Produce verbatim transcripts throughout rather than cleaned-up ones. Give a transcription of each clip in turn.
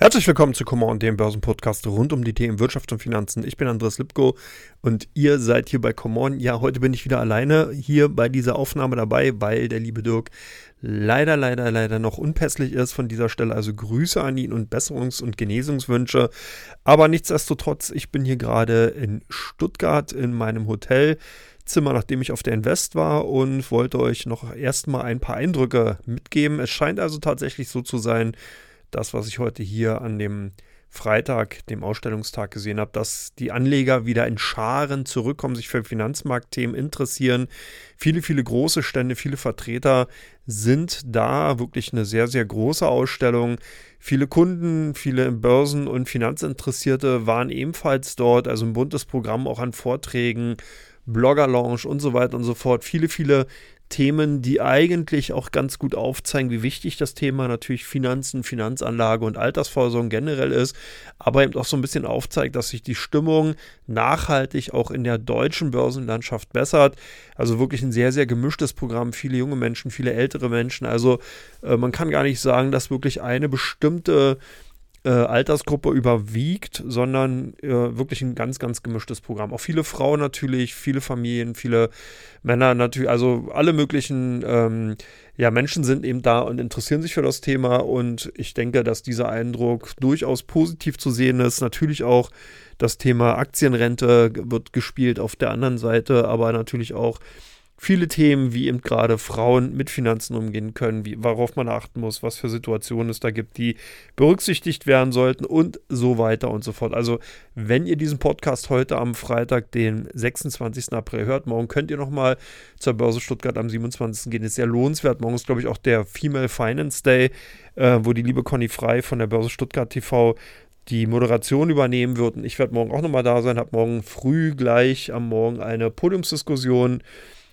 Herzlich willkommen zu Come On, dem Börsenpodcast rund um die Themen Wirtschaft und Finanzen. Ich bin Andreas Lipko und ihr seid hier bei Come On. Ja, heute bin ich wieder alleine hier bei dieser Aufnahme dabei, weil der liebe Dirk leider, leider, leider noch unpässlich ist. Von dieser Stelle also Grüße an ihn und Besserungs- und Genesungswünsche. Aber nichtsdestotrotz, ich bin hier gerade in Stuttgart in meinem Hotelzimmer, nachdem ich auf der Invest war und wollte euch noch erstmal ein paar Eindrücke mitgeben. Es scheint also tatsächlich so zu sein, das, was ich heute hier an dem Freitag, dem Ausstellungstag gesehen habe, dass die Anleger wieder in Scharen zurückkommen, sich für Finanzmarktthemen interessieren. Viele, viele große Stände, viele Vertreter sind da. Wirklich eine sehr, sehr große Ausstellung. Viele Kunden, viele Börsen- und Finanzinteressierte waren ebenfalls dort. Also ein buntes Programm auch an Vorträgen, Blogger-Lounge und so weiter und so fort. Viele, viele Themen, die eigentlich auch ganz gut aufzeigen, wie wichtig das Thema natürlich Finanzen, Finanzanlage und Altersvorsorge generell ist, aber eben auch so ein bisschen aufzeigt, dass sich die Stimmung nachhaltig auch in der deutschen Börsenlandschaft bessert. Also wirklich ein sehr, sehr gemischtes Programm, viele junge Menschen, viele ältere Menschen. Also äh, man kann gar nicht sagen, dass wirklich eine bestimmte Äh, Altersgruppe überwiegt, sondern äh, wirklich ein ganz, ganz gemischtes Programm. Auch viele Frauen natürlich, viele Familien, viele Männer natürlich, also alle möglichen ähm, ja, Menschen sind eben da und interessieren sich für das Thema und ich denke, dass dieser Eindruck durchaus positiv zu sehen ist. Natürlich auch das Thema Aktienrente wird gespielt auf der anderen Seite, aber natürlich auch viele Themen, wie eben gerade Frauen mit Finanzen umgehen können, wie, worauf man achten muss, was für Situationen es da gibt, die berücksichtigt werden sollten und so weiter und so fort. Also wenn ihr diesen Podcast heute am Freitag, den sechsundzwanzigsten April hört, morgen könnt ihr nochmal zur Börse Stuttgart am siebenundzwanzigsten gehen. Ist sehr lohnenswert. Morgen ist, glaube ich, auch der Female Finance Day, äh, wo die liebe Conny Frei von der Börse Stuttgart T V die Moderation übernehmen wird. Und ich werde morgen auch nochmal da sein, habe morgen früh gleich am Morgen eine Podiumsdiskussion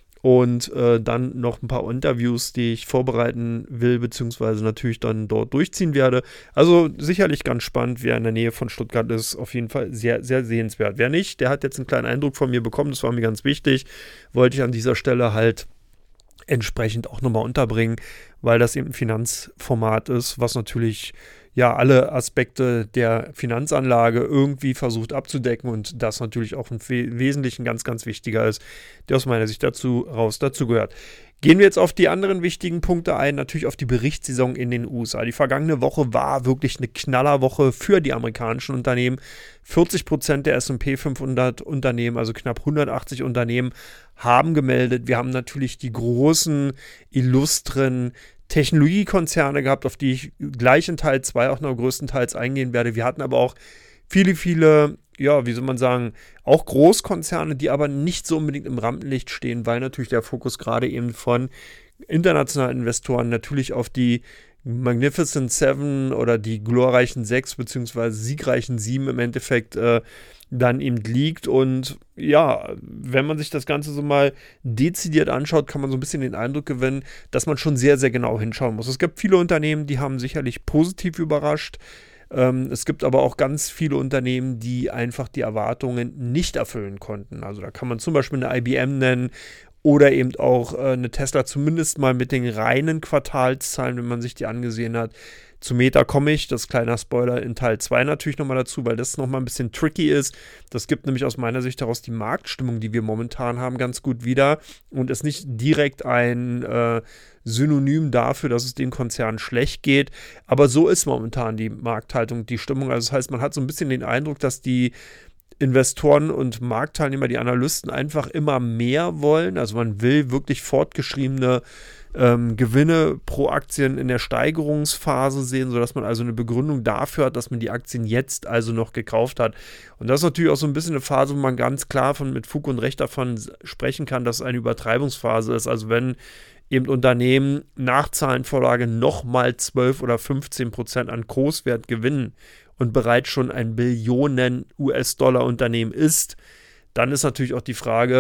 und äh, dann noch ein paar Interviews, die ich vorbereiten will, beziehungsweise natürlich dann dort durchziehen werde. Also sicherlich ganz spannend, wer in der Nähe von Stuttgart ist, auf jeden Fall sehr, sehr sehenswert. Wer nicht, der hat jetzt einen kleinen Eindruck von mir bekommen, das war mir ganz wichtig, wollte ich an dieser Stelle halt entsprechend auch nochmal unterbringen, weil das eben ein Finanzformat ist, was natürlich ja alle Aspekte der Finanzanlage irgendwie versucht abzudecken und das natürlich auch im Wesentlichen ganz, ganz wichtiger ist, der aus meiner Sicht dazu raus dazu gehört. Gehen wir jetzt auf die anderen wichtigen Punkte ein, natürlich auf die Berichtssaison in den U S A. Die vergangene Woche war wirklich eine Knallerwoche für die amerikanischen Unternehmen. vierzig Prozent der S und P fünfhundert Unternehmen, also knapp hundertachtzig Unternehmen, haben gemeldet. Wir haben natürlich die großen, illustren Technologiekonzerne gehabt, auf die ich gleich in Teil zwei auch noch größtenteils eingehen werde. Wir hatten aber auch viele, viele, ja, wie soll man sagen, auch Großkonzerne, die aber nicht so unbedingt im Rampenlicht stehen, weil natürlich der Fokus gerade eben von internationalen Investoren natürlich auf die Magnificent Seven oder die glorreichen Sechs beziehungsweise siegreichen Sieben im Endeffekt äh, dann eben liegt. Und ja, wenn man sich das Ganze so mal dezidiert anschaut, kann man so ein bisschen den Eindruck gewinnen, dass man schon sehr, sehr genau hinschauen muss. Es gibt viele Unternehmen, die haben sicherlich positiv überrascht. Ähm, es gibt aber auch ganz viele Unternehmen, die einfach die Erwartungen nicht erfüllen konnten. Also da kann man zum Beispiel eine I B M nennen oder eben auch äh, eine Tesla, zumindest mal mit den reinen Quartalszahlen, wenn man sich die angesehen hat. Zu Meta komme ich, das ist kleiner Spoiler, in Teil zwei natürlich nochmal dazu, weil das nochmal ein bisschen tricky ist. Das gibt nämlich aus meiner Sicht heraus die Marktstimmung, die wir momentan haben, ganz gut wieder und ist nicht direkt ein äh, Synonym dafür, dass es dem Konzern schlecht geht. Aber so ist momentan die Markthaltung, die Stimmung. Also das heißt, man hat so ein bisschen den Eindruck, dass die Investoren und Marktteilnehmer, die Analysten einfach immer mehr wollen. Also man will wirklich fortgeschriebene ähm, Gewinne pro Aktien in der Steigerungsphase sehen, sodass man also eine Begründung dafür hat, dass man die Aktien jetzt also noch gekauft hat. Und das ist natürlich auch so ein bisschen eine Phase, wo man ganz klar von, mit Fug und Recht davon sprechen kann, dass es eine Übertreibungsphase ist. Also wenn eben Unternehmen nach Zahlenvorlage nochmal zwölf oder fünfzehn Prozent an Großwert gewinnen und bereits schon ein Billionen U S-Dollar-Unternehmen ist, dann ist natürlich auch die Frage,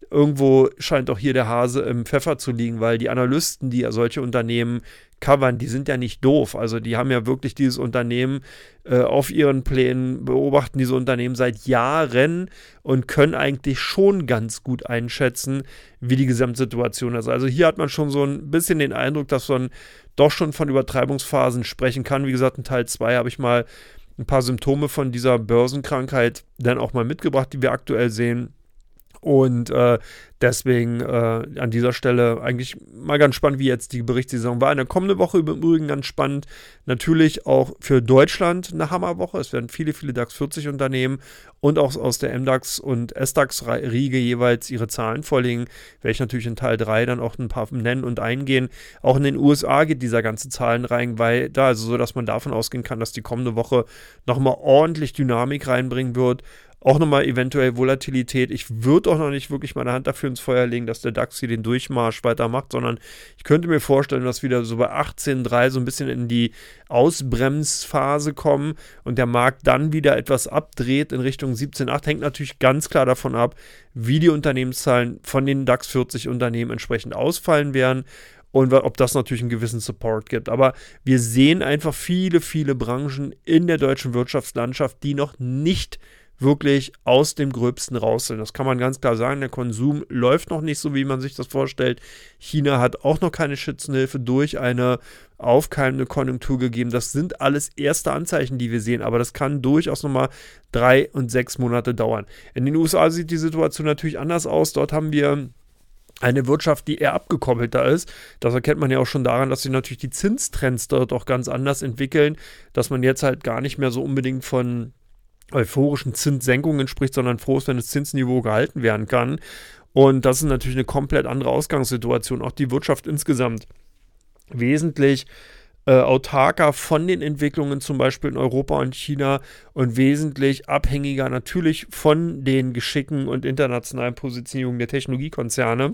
irgendwo scheint auch hier der Hase im Pfeffer zu liegen, weil die Analysten, die ja solche Unternehmen covern, die sind ja nicht doof. Also die haben ja wirklich dieses Unternehmen äh, auf ihren Plänen, beobachten diese Unternehmen seit Jahren und können eigentlich schon ganz gut einschätzen, wie die Gesamtsituation ist. Also hier hat man schon so ein bisschen den Eindruck, dass man doch schon von Übertreibungsphasen sprechen kann. Wie gesagt, in Teil zwei habe ich mal ein paar Symptome von dieser Börsenkrankheit dann auch mal mitgebracht, die wir aktuell sehen. Und äh, deswegen äh, an dieser Stelle eigentlich mal ganz spannend, wie jetzt die Berichtssaison war. In der kommenden Woche im Übrigen ganz spannend. Natürlich auch für Deutschland eine Hammerwoche. Es werden viele, viele DAX vierzig Unternehmen und auch aus der M DAX und S DAX-Riege jeweils ihre Zahlen vorlegen. Werde ich natürlich in Teil drei dann auch ein paar nennen und eingehen. Auch in den U S A geht dieser ganze Zahlenreigen weiter, also so, dass man davon ausgehen kann, dass die kommende Woche nochmal ordentlich Dynamik reinbringen wird. Auch nochmal eventuell Volatilität. Ich würde auch noch nicht wirklich meine Hand dafür ins Feuer legen, dass der DAX hier den Durchmarsch weitermacht, sondern ich könnte mir vorstellen, dass wieder so bei achtzehn Komma drei so ein bisschen in die Ausbremsphase kommen und der Markt dann wieder etwas abdreht in Richtung siebzehn Komma acht. Hängt natürlich ganz klar davon ab, wie die Unternehmenszahlen von den DAX vierzig Unternehmen entsprechend ausfallen werden. Und ob das natürlich einen gewissen Support gibt. Aber wir sehen einfach viele, viele Branchen in der deutschen Wirtschaftslandschaft, die noch nicht wirklich aus dem Gröbsten raus sind. Das kann man ganz klar sagen. Der Konsum läuft noch nicht so, wie man sich das vorstellt. China hat auch noch keine Schützenhilfe durch eine aufkeimende Konjunktur gegeben. Das sind alles erste Anzeichen, die wir sehen, aber das kann durchaus nochmal drei und sechs Monate dauern. In den U S A sieht die Situation natürlich anders aus. Dort haben wir eine Wirtschaft, die eher abgekoppelter ist. Das erkennt man ja auch schon daran, dass sich natürlich die Zinstrends dort auch ganz anders entwickeln, dass man jetzt halt gar nicht mehr so unbedingt von euphorischen Zinssenkungen spricht, sondern froh ist, wenn das Zinsniveau gehalten werden kann. Und das ist natürlich eine komplett andere Ausgangssituation. Auch die Wirtschaft insgesamt wesentlich äh, autarker von den Entwicklungen zum Beispiel in Europa und China und wesentlich abhängiger natürlich von den Geschicken und internationalen Positionierungen der Technologiekonzerne,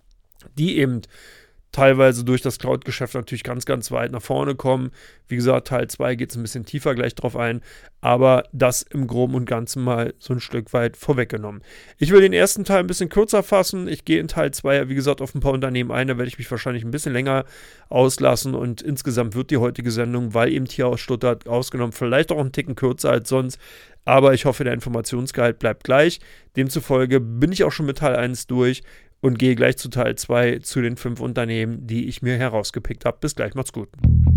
die eben teilweise durch das Cloud-Geschäft natürlich ganz, ganz weit nach vorne kommen. Wie gesagt, Teil zwei geht es ein bisschen tiefer gleich drauf ein, aber das im Groben und Ganzen mal so ein Stück weit vorweggenommen. Ich will den ersten Teil ein bisschen kürzer fassen. Ich gehe in Teil zwei, wie gesagt, auf ein paar Unternehmen ein, da werde ich mich wahrscheinlich ein bisschen länger auslassen und insgesamt wird die heutige Sendung, weil eben hier aus Stuttgart ausgenommen, vielleicht auch einen Ticken kürzer als sonst, aber ich hoffe, der Informationsgehalt bleibt gleich. Demzufolge bin ich auch schon mit Teil eins durch und gehe gleich zu Teil zwei zu den fünf Unternehmen, die ich mir herausgepickt habe. Bis gleich, macht's gut.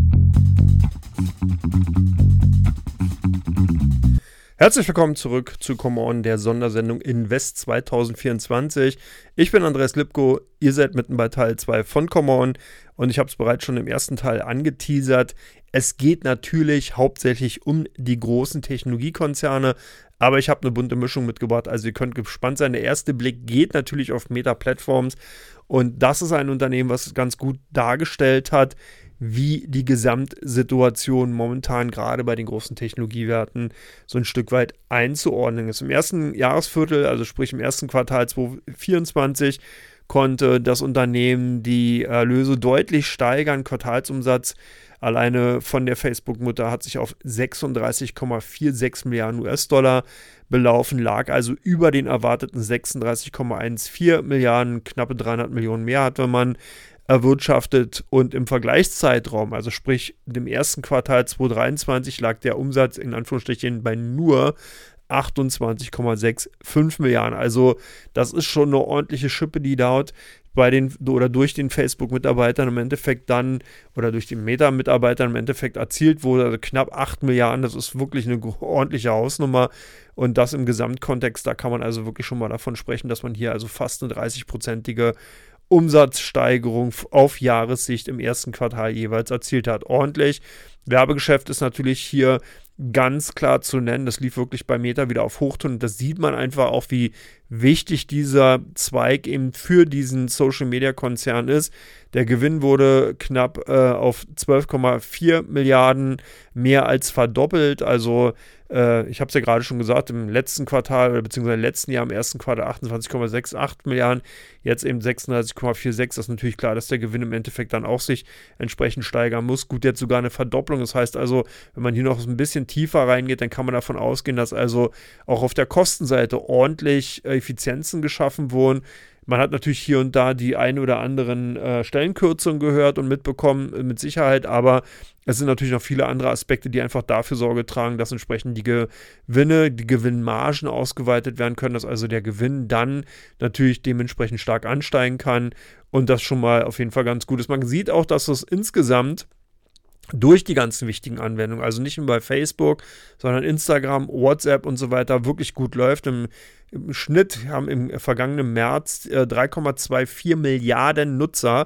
Herzlich willkommen zurück zu Come On, der Sondersendung Invest zwanzig vierundzwanzig. Ich bin Andreas Lipko, ihr seid mitten bei Teil zwei von Come On und ich habe es bereits schon im ersten Teil angeteasert. Es geht natürlich hauptsächlich um die großen Technologiekonzerne, aber ich habe eine bunte Mischung mitgebracht, also ihr könnt gespannt sein. Der erste Blick geht natürlich auf Meta Platforms und das ist ein Unternehmen, was ganz gut dargestellt hat, wie die Gesamtsituation momentan gerade bei den großen Technologiewerten so ein Stück weit einzuordnen ist. Im ersten Jahresviertel, also sprich im ersten Quartal zwanzig vierundzwanzig, konnte das Unternehmen die Erlöse deutlich steigern. Quartalsumsatz alleine von der Facebook-Mutter hat sich auf sechsunddreißig Komma sechsundvierzig Milliarden U S-Dollar belaufen, lag also über den erwarteten sechsunddreißig Komma vierzehn Milliarden, knappe dreihundert Millionen mehr hatte man erwirtschaftet und im Vergleichszeitraum, also sprich dem ersten Quartal zwanzig dreiundzwanzig, lag der Umsatz in Anführungsstrichen bei nur achtundzwanzig Komma fünfundsechzig Milliarden. Also das ist schon eine ordentliche Schippe, die dort bei den oder durch den Facebook-Mitarbeitern im Endeffekt dann oder durch die Meta-Mitarbeitern im Endeffekt erzielt wurde, also knapp acht Milliarden, das ist wirklich eine ordentliche Hausnummer und das im Gesamtkontext, da kann man also wirklich schon mal davon sprechen, dass man hier also fast eine dreißig-prozentige Umsatzsteigerung auf Jahressicht im ersten Quartal jeweils erzielt hat. Ordentlich. Werbegeschäft ist natürlich hier ganz klar zu nennen. Das lief wirklich bei Meta wieder auf Hochtouren. Und das sieht man einfach auch, wie wichtig dieser Zweig eben für diesen Social-Media-Konzern ist. Der Gewinn wurde knapp äh, auf zwölf Komma vier Milliarden mehr als verdoppelt. Also äh, ich habe es ja gerade schon gesagt, im letzten Quartal oder beziehungsweise im letzten Jahr im ersten Quartal achtundzwanzig Komma achtundsechzig Milliarden, jetzt eben sechsunddreißig Komma sechsundvierzig. Das ist natürlich klar, dass der Gewinn im Endeffekt dann auch sich entsprechend steigern muss. Gut, jetzt sogar eine Verdopplung. Das heißt also, wenn man hier noch ein bisschen tiefer reingeht, dann kann man davon ausgehen, dass also auch auf der Kostenseite ordentlich Effizienzen geschaffen wurden. Man hat natürlich hier und da die ein oder anderen äh, Stellenkürzungen gehört und mitbekommen, äh, mit Sicherheit, aber es sind natürlich noch viele andere Aspekte, die einfach dafür Sorge tragen, dass entsprechend die Gewinne, die Gewinnmargen ausgeweitet werden können, dass also der Gewinn dann natürlich dementsprechend stark ansteigen kann und das schon mal auf jeden Fall ganz gut ist. Man sieht auch, dass es insgesamt durch die ganzen wichtigen Anwendungen, also nicht nur bei Facebook, sondern Instagram, WhatsApp und so weiter, wirklich gut läuft. Im, im Schnitt haben im vergangenen März äh, drei Komma vierundzwanzig Milliarden Nutzer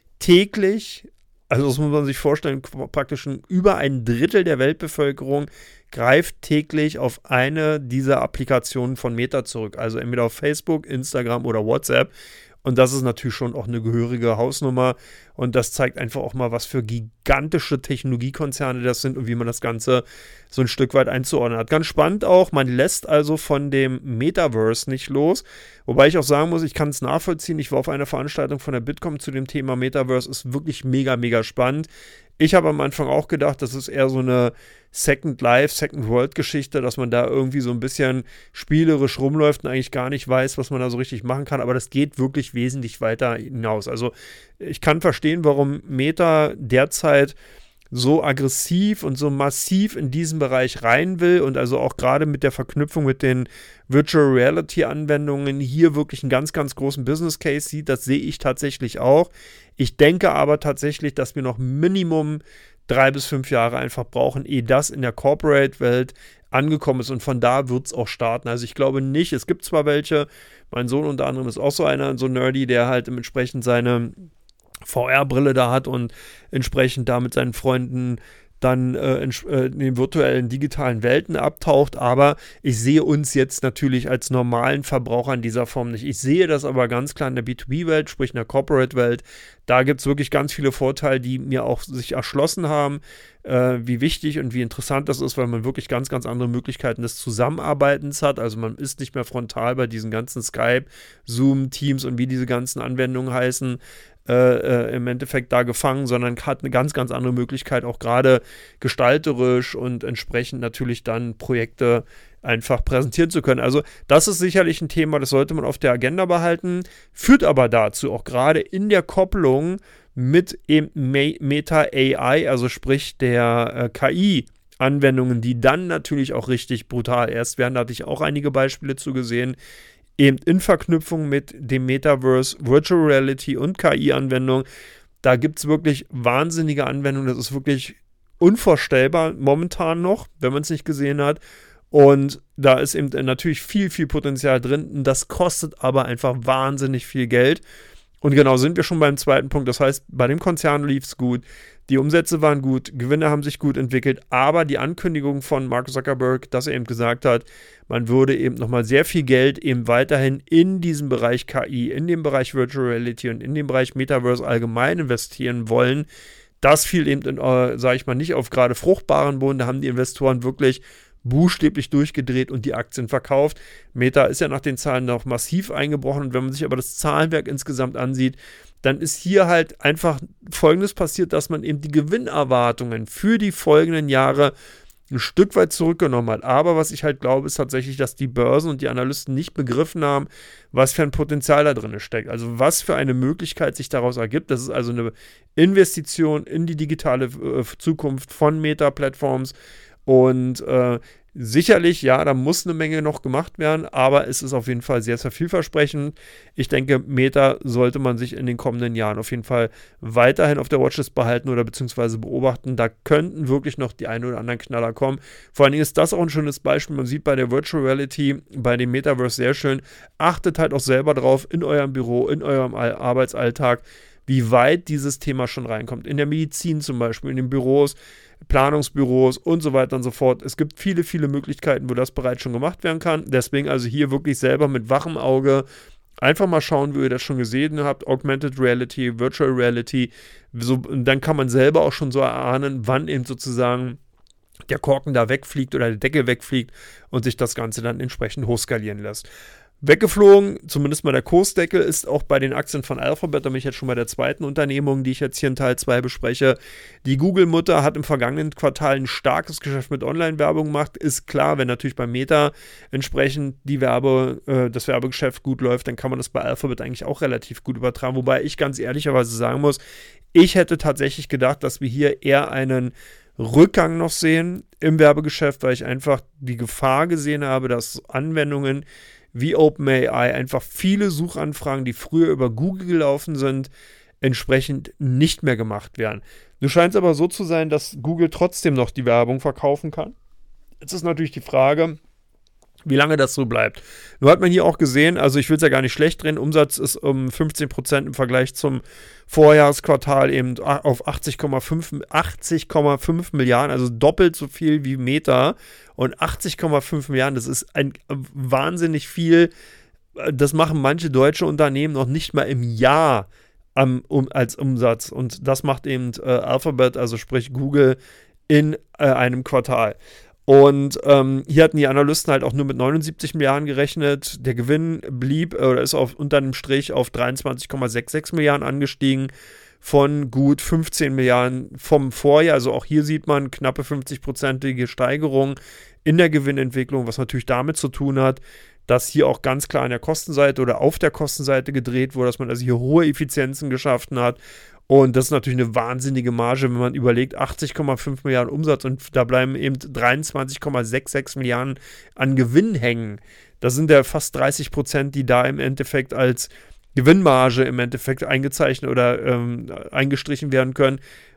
täglich, also das muss man sich vorstellen, praktisch über ein Drittel der Weltbevölkerung greift täglich auf eine dieser Applikationen von Meta zurück. Also entweder auf Facebook, Instagram oder WhatsApp. Und das ist natürlich schon auch eine gehörige Hausnummer. Und das zeigt einfach auch mal, was für gigantische Technologiekonzerne das sind und wie man das Ganze so ein Stück weit einzuordnen hat. Ganz spannend auch, man lässt also von dem Metaverse nicht los. Wobei ich auch sagen muss, ich kann es nachvollziehen. Ich war auf einer Veranstaltung von der Bitkom zu dem Thema Metaverse. Ist wirklich mega, mega spannend. Ich habe am Anfang auch gedacht, das ist eher so eine Second Life, Second World Geschichte, dass man da irgendwie so ein bisschen spielerisch rumläuft und eigentlich gar nicht weiß, was man da so richtig machen kann. Aber das geht wirklich wesentlich weiter hinaus. Also ich kann verstehen, warum Meta derzeit so aggressiv und so massiv in diesen Bereich rein will und also auch gerade mit der Verknüpfung mit den Virtual Reality Anwendungen hier wirklich einen ganz, ganz großen Business Case sieht. Das sehe ich tatsächlich auch. Ich denke aber tatsächlich, dass wir noch Minimum drei bis fünf Jahre einfach brauchen, ehe das in der Corporate-Welt angekommen ist und von da wird es auch starten. Also ich glaube nicht, es gibt zwar welche, mein Sohn unter anderem ist auch so einer, so nerdy, der halt entsprechend seine V R-Brille da hat und entsprechend da mit seinen Freunden dann äh, in, äh, in den virtuellen, digitalen Welten abtaucht, aber ich sehe uns jetzt natürlich als normalen Verbraucher in dieser Form nicht. Ich sehe das aber ganz klar in der B zwei B-Welt, sprich in der Corporate-Welt. Da gibt es wirklich ganz viele Vorteile, die mir auch sich erschlossen haben, äh, wie wichtig und wie interessant das ist, weil man wirklich ganz, ganz andere Möglichkeiten des Zusammenarbeitens hat. Also man ist nicht mehr frontal bei diesen ganzen Skype, Zoom, Teams und wie diese ganzen Anwendungen heißen, Äh, äh, im Endeffekt da gefangen, sondern hat eine ganz, ganz andere Möglichkeit, auch gerade gestalterisch und entsprechend natürlich dann Projekte einfach präsentieren zu können. Also das ist sicherlich ein Thema, das sollte man auf der Agenda behalten, führt aber dazu, auch gerade in der Kopplung mit eben Meta A I, also sprich der äh, K I-Anwendungen, die dann natürlich auch richtig brutal erst werden, da hatte ich auch einige Beispiele zu gesehen, eben in Verknüpfung mit dem Metaverse, Virtual Reality und K I-Anwendungen. Da gibt es wirklich wahnsinnige Anwendungen. Das ist wirklich unvorstellbar momentan noch, wenn man es nicht gesehen hat. Und da ist eben natürlich viel, viel Potenzial drin. Das kostet aber einfach wahnsinnig viel Geld. Und genau sind wir schon beim zweiten Punkt. Das heißt, bei dem Konzern lief es gut. Die Umsätze waren gut, Gewinne haben sich gut entwickelt, aber die Ankündigung von Mark Zuckerberg, dass er eben gesagt hat, man würde eben nochmal sehr viel Geld eben weiterhin in diesen Bereich K I, in den Bereich Virtual Reality und in den Bereich Metaverse allgemein investieren wollen, das fiel eben, in, äh, sage ich mal, nicht auf gerade fruchtbaren Boden. Da haben die Investoren wirklich buchstäblich durchgedreht und die Aktien verkauft. Meta ist ja nach den Zahlen noch massiv eingebrochen und wenn man sich aber das Zahlenwerk insgesamt ansieht, dann ist hier halt einfach Folgendes passiert, dass man eben die Gewinnerwartungen für die folgenden Jahre ein Stück weit zurückgenommen hat. Aber was ich halt glaube, ist tatsächlich, dass die Börsen und die Analysten nicht begriffen haben, was für ein Potenzial da drin steckt. Also was für eine Möglichkeit sich daraus ergibt. Das ist also eine Investition in die digitale äh, Zukunft von Meta-Plattforms. Und äh, sicherlich, ja, da muss eine Menge noch gemacht werden, aber es ist auf jeden Fall sehr, sehr vielversprechend. Ich denke, Meta sollte man sich in den kommenden Jahren auf jeden Fall weiterhin auf der Watchlist behalten oder beziehungsweise beobachten. Da könnten wirklich noch die ein oder anderen Knaller kommen. Vor allen Dingen ist das auch ein schönes Beispiel. Man sieht bei der Virtual Reality, bei dem Metaverse sehr schön. Achtet halt auch selber drauf in eurem Büro, in eurem Arbeitsalltag, wie weit dieses Thema schon reinkommt. In der Medizin zum Beispiel, in den Büros, Planungsbüros und so weiter und so fort. Es gibt viele, viele Möglichkeiten, wo das bereits schon gemacht werden kann. Deswegen also hier wirklich selber mit wachem Auge einfach mal schauen, wie ihr das schon gesehen habt. Augmented Reality, Virtual Reality. So, dann kann man selber auch schon so erahnen, wann eben sozusagen der Korken da wegfliegt oder der Deckel wegfliegt und sich das Ganze dann entsprechend hochskalieren lässt. weggeflogen. Zumindest mal der Kursdeckel ist auch bei den Aktien von Alphabet, da bin ich jetzt schon bei der zweiten Unternehmung, die ich jetzt hier in Teil zwei bespreche. Die Google-Mutter hat im vergangenen Quartal ein starkes Geschäft mit Online-Werbung gemacht. Ist klar, wenn natürlich bei Meta entsprechend die Werbe, äh, das Werbegeschäft gut läuft, dann kann man das bei Alphabet eigentlich auch relativ gut übertragen. Wobei ich ganz ehrlicherweise sagen muss, ich hätte tatsächlich gedacht, dass wir hier eher einen Rückgang noch sehen im Werbegeschäft, weil ich einfach die Gefahr gesehen habe, dass Anwendungen wie OpenAI einfach viele Suchanfragen, die früher über Google gelaufen sind, entsprechend nicht mehr gemacht werden. Nun scheint es aber so zu sein, dass Google trotzdem noch die Werbung verkaufen kann. Jetzt ist natürlich die Frage, wie lange das so bleibt. Nur hat man hier auch gesehen, also ich will es ja gar nicht schlecht drehen, Umsatz ist um fünfzehn Prozent im Vergleich zum Vorjahresquartal eben auf achtzig Komma fünf Milliarden, also doppelt so viel wie Meta. Und achtzig Komma fünf Milliarden, das ist ein wahnsinnig viel. Das machen manche deutsche Unternehmen noch nicht mal im Jahr am, um, als Umsatz. Und das macht eben äh, Alphabet, also sprich Google, in äh, einem Quartal. Und ähm, hier hatten die Analysten halt auch nur mit neunundsiebzig Milliarden gerechnet. Der Gewinn blieb äh, oder ist auf, unter einem Strich auf dreiundzwanzig Komma sechsundsechzig Milliarden angestiegen von gut fünfzehn Milliarden vom Vorjahr. Also auch hier sieht man knappe fünfzig-prozentige Steigerung in der Gewinnentwicklung, was natürlich damit zu tun hat, dass hier auch ganz klar an der Kostenseite oder auf der Kostenseite gedreht wurde, dass man also hier hohe Effizienzen geschaffen hat. Und das ist natürlich eine wahnsinnige Marge, wenn man überlegt, achtzig Komma fünf Milliarden Umsatz und da bleiben eben dreiundzwanzig Komma sechsundsechzig Milliarden an Gewinn hängen. Das sind ja fast dreißig Prozent, die da im Endeffekt als Gewinnmarge im Endeffekt eingezeichnet oder ähm, eingestrichen werden können.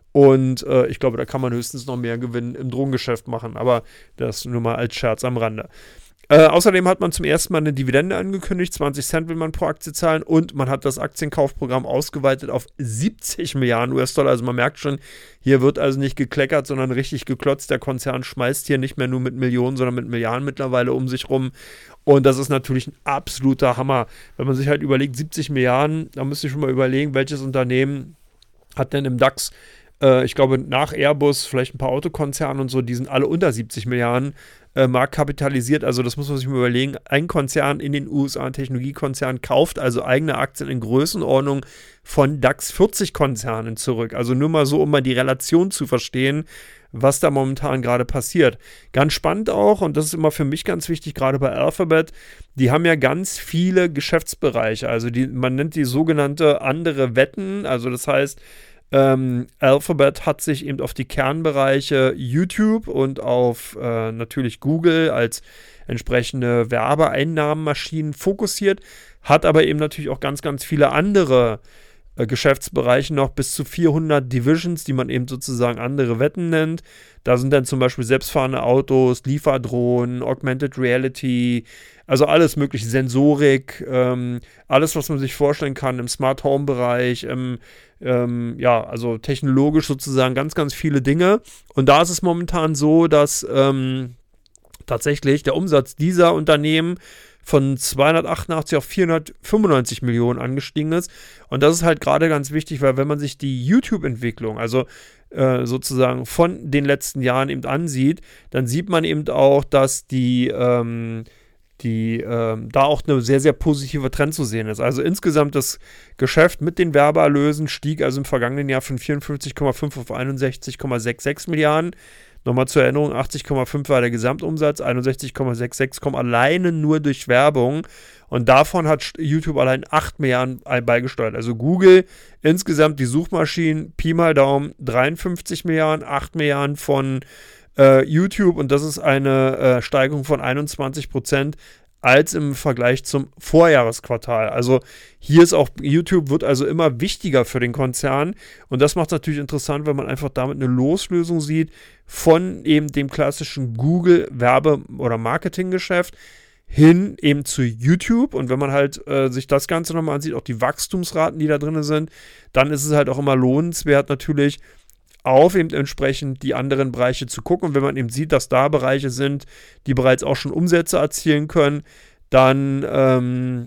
Und äh, ich glaube, da kann man höchstens noch mehr Gewinn im Drogengeschäft machen. Aber das nur mal als Scherz am Rande. Äh, außerdem hat man zum ersten Mal eine Dividende angekündigt, zwanzig Cent will man pro Aktie zahlen und man hat das Aktienkaufprogramm ausgeweitet auf siebzig Milliarden U S-Dollar, also man merkt schon, hier wird also nicht gekleckert, sondern richtig geklotzt, der Konzern schmeißt hier nicht mehr nur mit Millionen, sondern mit Milliarden mittlerweile um sich rum und das ist natürlich ein absoluter Hammer, wenn man sich halt überlegt, siebzig Milliarden, da müsste ich schon mal überlegen, welches Unternehmen hat denn im DAX, äh, ich glaube nach Airbus, vielleicht ein paar Autokonzerne und so, die sind alle unter siebzig Milliarden Äh, marktkapitalisiert, also das muss man sich mal überlegen, ein Konzern in den U S A, ein Technologiekonzern, kauft also eigene Aktien in Größenordnung von DAX vierzig Konzernen zurück, also nur mal so, um mal die Relation zu verstehen, was da momentan gerade passiert. Ganz spannend auch, und das ist immer für mich ganz wichtig, gerade bei Alphabet, die haben ja ganz viele Geschäftsbereiche, also die, man nennt die sogenannte andere Wetten, also das heißt, Ähm, Alphabet hat sich eben auf die Kernbereiche YouTube und auf äh, natürlich Google als entsprechende Werbeeinnahmenmaschinen fokussiert, hat aber eben natürlich auch ganz, ganz viele andere äh, Geschäftsbereiche noch, bis zu vierhundert Divisions, die man eben sozusagen andere Wetten nennt. Da sind dann zum Beispiel selbstfahrende Autos, Lieferdrohnen, Augmented Reality, also alles mögliche, Sensorik, ähm, alles, was man sich vorstellen kann im Smart Home Bereich, im, ähm, ja, also technologisch sozusagen ganz, ganz viele Dinge. Und da ist es momentan so, dass ähm, tatsächlich der Umsatz dieser Unternehmen von zweihundertachtundachtzig auf vierhundertfünfundneunzig Millionen angestiegen ist. Und das ist halt gerade ganz wichtig, weil wenn man sich die YouTube-Entwicklung, also äh, sozusagen von den letzten Jahren eben ansieht, dann sieht man eben auch, dass die ähm, die ähm, da auch eine sehr, sehr positive Trend zu sehen ist. Also insgesamt das Geschäft mit den Werbeerlösen stieg also im vergangenen Jahr von vierundfünfzig Komma fünf auf einundsechzig Komma sechsundsechzig Milliarden. Nochmal zur Erinnerung, achtzig Komma fünf war der Gesamtumsatz, einundsechzig Komma sechsundsechzig kommen alleine nur durch Werbung und davon hat YouTube allein acht Milliarden beigesteuert. Also Google insgesamt die Suchmaschinen, Pi mal Daumen, dreiundfünfzig Milliarden, acht Milliarden von Uh, YouTube und das ist eine uh, Steigerung von einundzwanzig Prozent als im Vergleich zum Vorjahresquartal. Also hier ist auch, YouTube wird also immer wichtiger für den Konzern und das macht es natürlich interessant, wenn man einfach damit eine Loslösung sieht von eben dem klassischen Google-Werbe- oder Marketinggeschäft hin eben zu YouTube und wenn man halt äh, sich das Ganze nochmal ansieht, auch die Wachstumsraten, die da drin sind, dann ist es halt auch immer lohnenswert natürlich, auf eben entsprechend die anderen Bereiche zu gucken. Und wenn man eben sieht, dass da Bereiche sind, die bereits auch schon Umsätze erzielen können, dann ähm,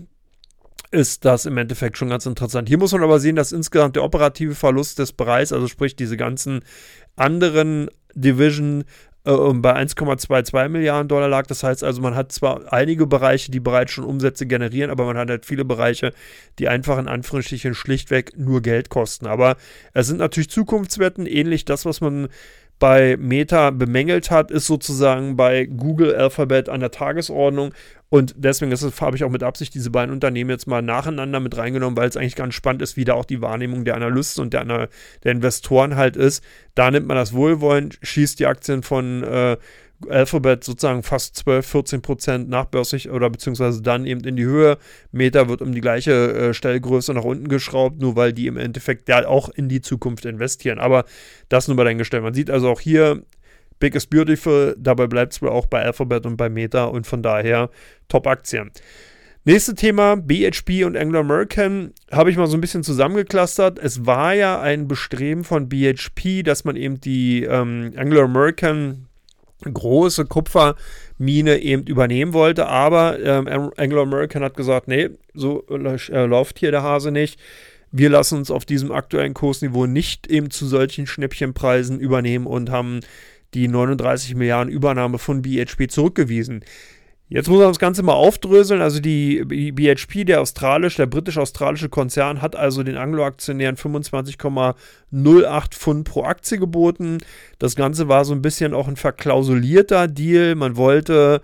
ist das im Endeffekt schon ganz interessant. Hier muss man aber sehen, dass insgesamt der operative Verlust des Bereichs, also sprich diese ganzen anderen Division, äh, bei eins Komma zweiundzwanzig Milliarden Dollar lag. Das heißt also, man hat zwar einige Bereiche, die bereits schon Umsätze generieren, aber man hat halt viele Bereiche, die einfach in Anführungsstrichen schlichtweg nur Geld kosten. Aber es sind natürlich Zukunftswetten, ähnlich das, was man bei Meta bemängelt hat, ist sozusagen bei Google, Alphabet an der Tagesordnung. Und deswegen habe ich auch mit Absicht diese beiden Unternehmen jetzt mal nacheinander mit reingenommen, weil es eigentlich ganz spannend ist, wie da auch die Wahrnehmung der Analysten und der, der Investoren halt ist. Da nimmt man das wohlwollend, schießt die Aktien von äh, Alphabet sozusagen fast zwölf, vierzehn Prozent nachbörslich oder beziehungsweise dann eben in die Höhe. Meta wird um die gleiche äh, Stellgröße nach unten geschraubt, nur weil die im Endeffekt ja auch in die Zukunft investieren. Aber das nur mal dahingestellt. Man sieht also auch hier, Big is beautiful, dabei bleibt es wohl auch bei Alphabet und bei Meta und von daher Top-Aktien. Nächstes Thema, B H P und Anglo American, habe ich mal so ein bisschen zusammengeclustert. Es war ja ein Bestreben von B H P, dass man eben die ähm, Anglo American große Kupfermine eben übernehmen wollte, aber ähm, Anglo American hat gesagt, nee, so äh, läuft hier der Hase nicht. Wir lassen uns auf diesem aktuellen Kursniveau nicht eben zu solchen Schnäppchenpreisen übernehmen und haben die neununddreißig Milliarden Übernahme von B H P zurückgewiesen. Jetzt muss man das Ganze mal aufdröseln. Also die B H P, der australisch, der britisch-australische Konzern, hat also den Anglo-Aktionären fünfundzwanzig Komma null acht Pfund pro Aktie geboten. Das Ganze war so ein bisschen auch ein verklausulierter Deal. Man wollte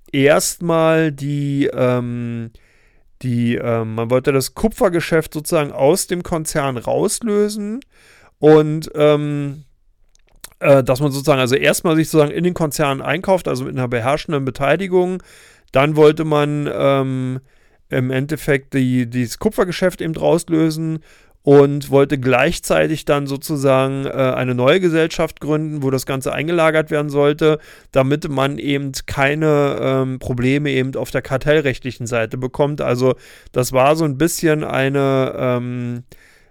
erstmal die, ähm, die, ähm, man wollte das Kupfergeschäft sozusagen aus dem Konzern rauslösen und ähm, dass man sozusagen also erstmal sich sozusagen in den Konzernen einkauft, also mit einer beherrschenden Beteiligung. Dann wollte man ähm, im Endeffekt die, dieses Kupfergeschäft eben rauslösen und wollte gleichzeitig dann sozusagen äh, eine neue Gesellschaft gründen, wo das Ganze eingelagert werden sollte, damit man eben keine ähm, Probleme eben auf der kartellrechtlichen Seite bekommt. Also das war so ein bisschen eine ähm,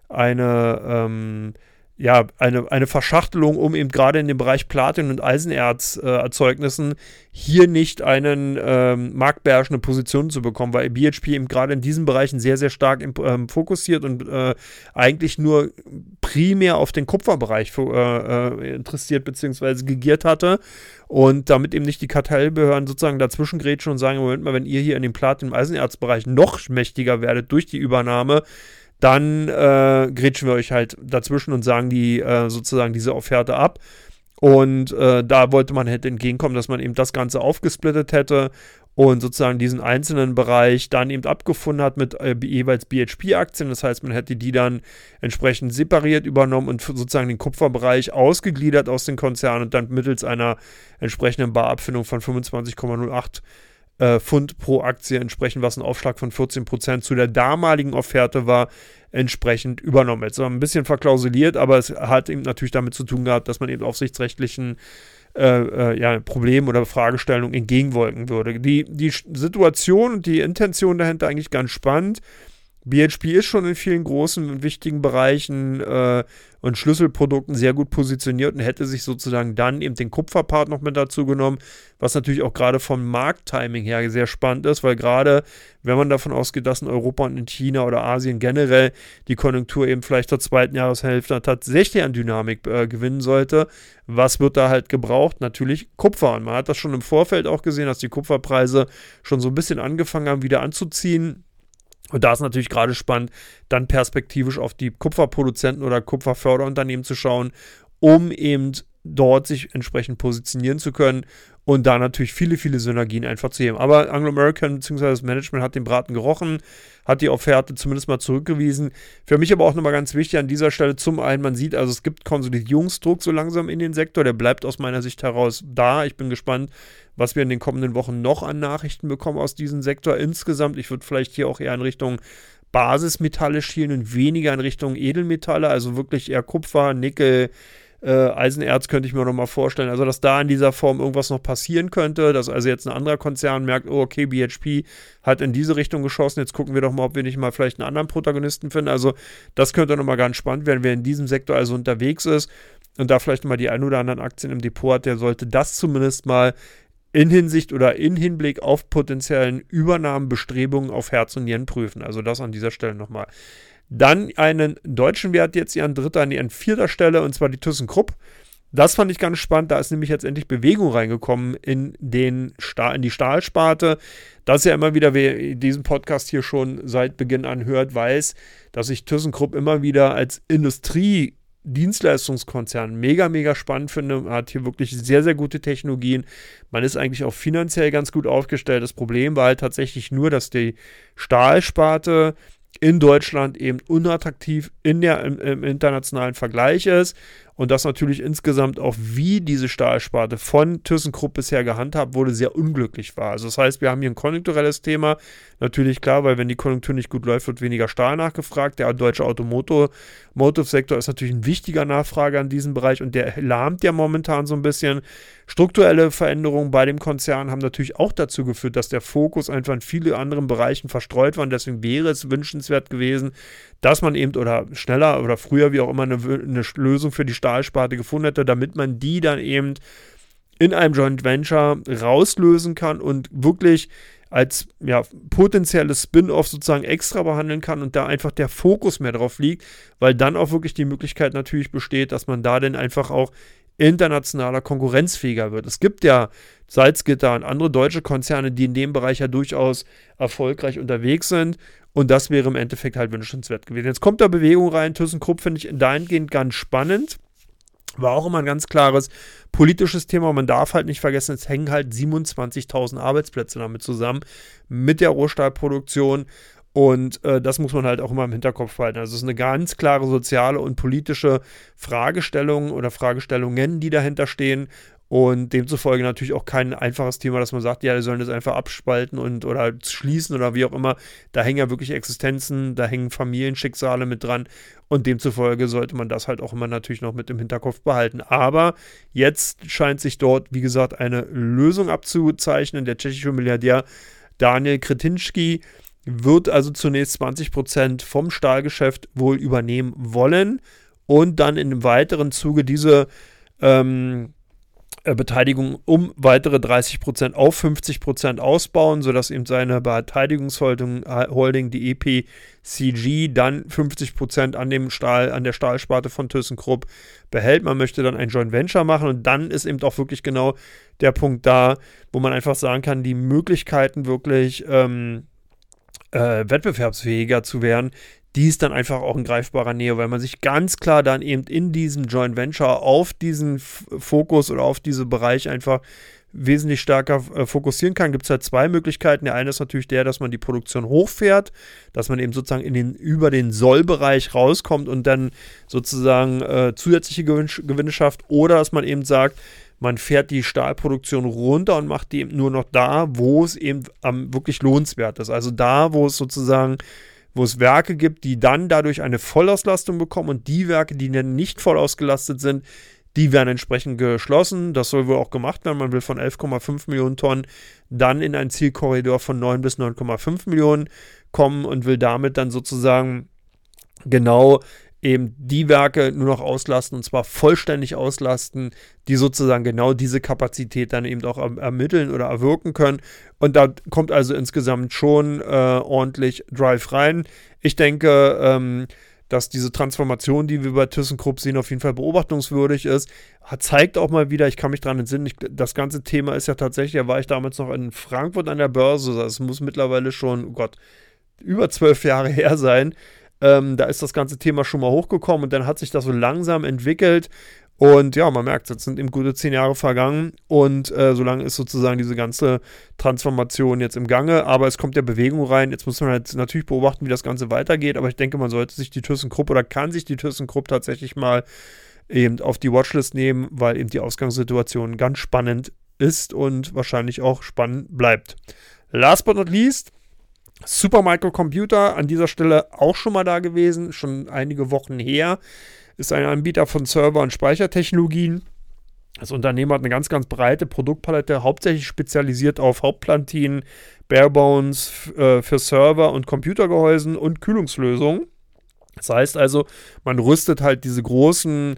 eine ähm, ja, eine, eine Verschachtelung, um eben gerade in dem Bereich Platin- und Eisenerzerzeugnissen äh, hier nicht einen ähm, marktbeherrschende Position zu bekommen, weil B H P eben gerade in diesen Bereichen sehr, sehr stark im, ähm, fokussiert und äh, eigentlich nur primär auf den Kupferbereich äh, äh, interessiert bzw. gegiert hatte und damit eben nicht die Kartellbehörden sozusagen dazwischen grätschen und sagen, Moment mal, wenn ihr hier in dem Platin- und Eisenerzbereich noch mächtiger werdet durch die Übernahme, dann äh, grätschen wir euch halt dazwischen und sagen die äh, sozusagen diese Offerte ab. Und äh, da wollte man halt entgegenkommen, dass man eben das Ganze aufgesplittet hätte und sozusagen diesen einzelnen Bereich dann eben abgefunden hat mit äh, jeweils B H P-Aktien. Das heißt, man hätte die dann entsprechend separiert übernommen und sozusagen den Kupferbereich ausgegliedert aus den Konzernen und dann mittels einer entsprechenden Barabfindung von fünfundzwanzig Komma null acht Äh, Pfund pro Aktie entsprechend, was ein Aufschlag von vierzehn Prozent zu der damaligen Offerte war, entsprechend übernommen. Jetzt war ein bisschen verklausuliert, aber es hat eben natürlich damit zu tun gehabt, dass man eben aufsichtsrechtlichen äh, äh, ja, Problemen oder Fragestellungen entgegenwirken würde. Die, die Situation und die Intention dahinter eigentlich ganz spannend. B H P ist schon in vielen großen und wichtigen Bereichen äh, und Schlüsselprodukten sehr gut positioniert und hätte sich sozusagen dann eben den Kupferpart noch mit dazu genommen, was natürlich auch gerade vom Markttiming her sehr spannend ist, weil gerade, wenn man davon ausgeht, dass in Europa und in China oder Asien generell die Konjunktur eben vielleicht zur zweiten Jahreshälfte tatsächlich an Dynamik äh, gewinnen sollte, was wird da halt gebraucht? Natürlich Kupfer. Und man hat das schon im Vorfeld auch gesehen, dass die Kupferpreise schon so ein bisschen angefangen haben, wieder anzuziehen. Und da ist natürlich gerade spannend, dann perspektivisch auf die Kupferproduzenten oder Kupferförderunternehmen zu schauen, um eben dort sich entsprechend positionieren zu können und da natürlich viele, viele Synergien einfach zu heben. Aber Anglo American bzw. das Management hat den Braten gerochen, hat die Offerte zumindest mal zurückgewiesen. Für mich aber auch nochmal ganz wichtig an dieser Stelle zum einen, man sieht also, es gibt Konsolidierungsdruck so langsam in den Sektor, der bleibt aus meiner Sicht heraus da. Ich bin gespannt, was wir in den kommenden Wochen noch an Nachrichten bekommen aus diesem Sektor insgesamt. Ich würde vielleicht hier auch eher in Richtung Basismetalle schielen und weniger in Richtung Edelmetalle, also wirklich eher Kupfer, Nickel, Äh, Eisenerz könnte ich mir noch mal vorstellen, also dass da in dieser Form irgendwas noch passieren könnte, dass also jetzt ein anderer Konzern merkt, oh okay, B H P hat in diese Richtung geschossen, jetzt gucken wir doch mal, ob wir nicht mal vielleicht einen anderen Protagonisten finden, also das könnte noch mal ganz spannend werden, wer in diesem Sektor also unterwegs ist und da vielleicht mal die ein oder anderen Aktien im Depot hat, der sollte das zumindest mal in Hinsicht oder in Hinblick auf potenziellen Übernahmenbestrebungen auf Herz und Nieren prüfen, also das an dieser Stelle nochmal. Dann einen deutschen Wert jetzt hier an dritter, nee, an vierter Stelle, und zwar die ThyssenKrupp. Das fand ich ganz spannend, da ist nämlich jetzt endlich Bewegung reingekommen in, den Stahl, in die Stahlsparte. Das ist ja immer wieder, wer diesen Podcast hier schon seit Beginn an hört, weiß, dass ich ThyssenKrupp immer wieder als Industriedienstleistungskonzern mega, mega spannend finde. Man hat hier wirklich sehr, sehr gute Technologien. Man ist eigentlich auch finanziell ganz gut aufgestellt. Das Problem war halt tatsächlich nur, dass die Stahlsparte in Deutschland eben unattraktiv in der, im, im internationalen Vergleich ist und das natürlich insgesamt auch, wie diese Stahlsparte von ThyssenKrupp bisher gehandhabt wurde, sehr unglücklich war. Also das heißt, wir haben hier ein konjunkturelles Thema, natürlich klar, weil wenn die Konjunktur nicht gut läuft, wird weniger Stahl nachgefragt. Der deutsche Automotive-Sektor ist natürlich ein wichtiger Nachfrager in diesem Bereich und der lahmt ja momentan so ein bisschen. Strukturelle Veränderungen bei dem Konzern haben natürlich auch dazu geführt, dass der Fokus einfach in viele anderen Bereichen verstreut war und deswegen wäre es wünschenswert gewesen, dass man eben oder schneller oder früher, wie auch immer, eine, eine Lösung für die Stahlsparte gefunden hätte, damit man die dann eben in einem Joint Venture rauslösen kann und wirklich als ja, potenzielles Spin-off sozusagen extra behandeln kann und da einfach der Fokus mehr drauf liegt, weil dann auch wirklich die Möglichkeit natürlich besteht, dass man da dann einfach auch internationaler konkurrenzfähiger wird. Es gibt ja Salzgitter und andere deutsche Konzerne, die in dem Bereich ja durchaus erfolgreich unterwegs sind und das wäre im Endeffekt halt wünschenswert gewesen. Jetzt kommt da Bewegung rein, ThyssenKrupp finde ich dahingehend ganz spannend, war auch immer ein ganz klares politisches Thema. Man darf halt nicht vergessen, es hängen halt siebenundzwanzigtausend Arbeitsplätze damit zusammen mit der Rohstahlproduktion. Und äh, das muss man halt auch immer im Hinterkopf behalten. Also es ist eine ganz klare soziale und politische Fragestellung oder Fragestellungen, die dahinter stehen. Und demzufolge natürlich auch kein einfaches Thema, dass man sagt, ja, die sollen das einfach abspalten und oder schließen oder wie auch immer. Da hängen ja wirklich Existenzen, da hängen Familienschicksale mit dran. Und demzufolge sollte man das halt auch immer natürlich noch mit im Hinterkopf behalten. Aber jetzt scheint sich dort, wie gesagt, eine Lösung abzuzeichnen. Der tschechische Milliardär Daniel Křetínský wird also zunächst zwanzig Prozent vom Stahlgeschäft wohl übernehmen wollen und dann in einem weiteren Zuge diese ähm, Beteiligung um weitere dreißig Prozent auf fünfzig Prozent ausbauen, sodass eben seine Beteiligungsholding, die E P C G, dann fünfzig Prozent an dem Stahl, an der Stahlsparte von ThyssenKrupp behält. Man möchte dann ein Joint Venture machen und dann ist eben auch wirklich genau der Punkt da, wo man einfach sagen kann, die Möglichkeiten wirklich ähm, Äh, wettbewerbsfähiger zu werden, die ist dann einfach auch in greifbarer Nähe, weil man sich ganz klar dann eben in diesem Joint Venture auf diesen F- Fokus oder auf diesen Bereich einfach wesentlich stärker äh, fokussieren kann. Gibt es halt zwei Möglichkeiten. Der eine ist natürlich der, dass man die Produktion hochfährt, dass man eben sozusagen in den, über den Sollbereich rauskommt und dann sozusagen äh, zusätzliche Gewinn- Gewinne schafft, oder dass man eben sagt, man fährt die Stahlproduktion runter und macht die eben nur noch da, wo es eben ähm, wirklich lohnenswert ist. Also da, wo es sozusagen, wo es Werke gibt, die dann dadurch eine Vollauslastung bekommen und die Werke, die dann nicht voll ausgelastet sind, die werden entsprechend geschlossen. Das soll wohl auch gemacht werden. Man will von elf Komma fünf Millionen Tonnen dann in einen Zielkorridor von neun bis neun Komma fünf Millionen kommen und will damit dann sozusagen genau eben die Werke nur noch auslasten und zwar vollständig auslasten, die sozusagen genau diese Kapazität dann eben auch erm- ermitteln oder erwirken können. Und da kommt also insgesamt schon äh, ordentlich Drive rein. Ich denke, ähm, dass diese Transformation, die wir bei ThyssenKrupp sehen, auf jeden Fall beobachtungswürdig ist. Hat, zeigt auch mal wieder, ich kann mich daran entsinnen, ich, das ganze Thema ist ja tatsächlich, da war ich damals noch in Frankfurt an der Börse, das muss mittlerweile schon, oh Gott, über zwölf Jahre her sein. Ähm, da ist das ganze Thema schon mal hochgekommen und dann hat sich das so langsam entwickelt und ja, man merkt, jetzt sind eben gute zehn Jahre vergangen und äh, so lange ist sozusagen diese ganze Transformation jetzt im Gange, aber es kommt ja Bewegung rein, jetzt muss man halt natürlich beobachten, wie das Ganze weitergeht, aber ich denke, man sollte sich die ThyssenKrupp oder kann sich die ThyssenKrupp tatsächlich mal eben auf die Watchlist nehmen, weil eben die Ausgangssituation ganz spannend ist und wahrscheinlich auch spannend bleibt. Last but not least, Supermicro Computer, an dieser Stelle auch schon mal da gewesen, schon einige Wochen her, ist ein Anbieter von Server- und Speichertechnologien. Das Unternehmen hat eine ganz, ganz breite Produktpalette, hauptsächlich spezialisiert auf Hauptplantinen, Barebones f- äh, für Server- und Computergehäusen und Kühlungslösungen. Das heißt also, man rüstet halt diese großen